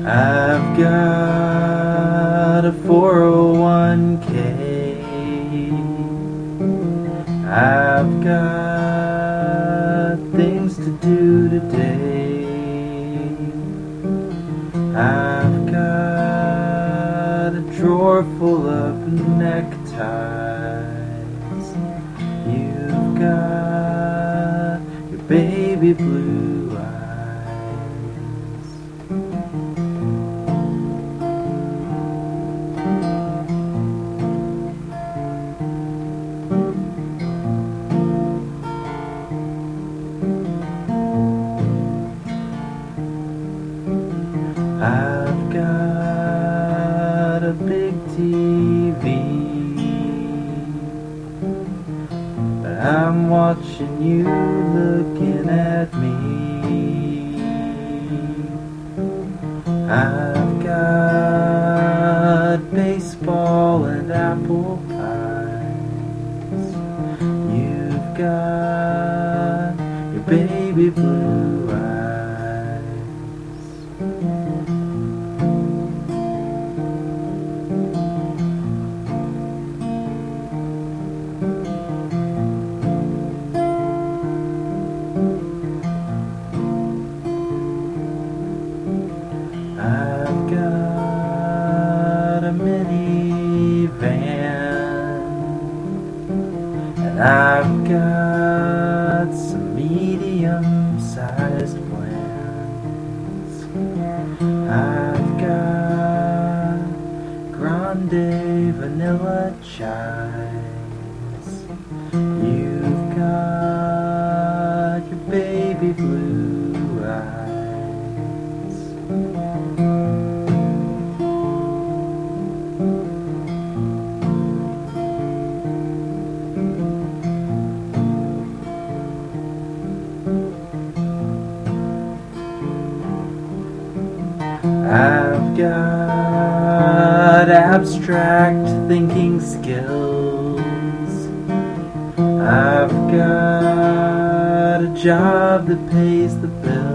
I've got a 401k. I've got things to do today. I've got a drawer full of neckties. You've got your baby blue eyes. I've got a big TV, but I'm watching you looking at me. I've got baseball and apple pies. You've got your baby blue eyes. I've got a minivan, and I've got some medium-sized plans. I've got grande vanilla chives. You've got your baby blue eyes. I've got abstract thinking skills. I've got a job that pays the bills.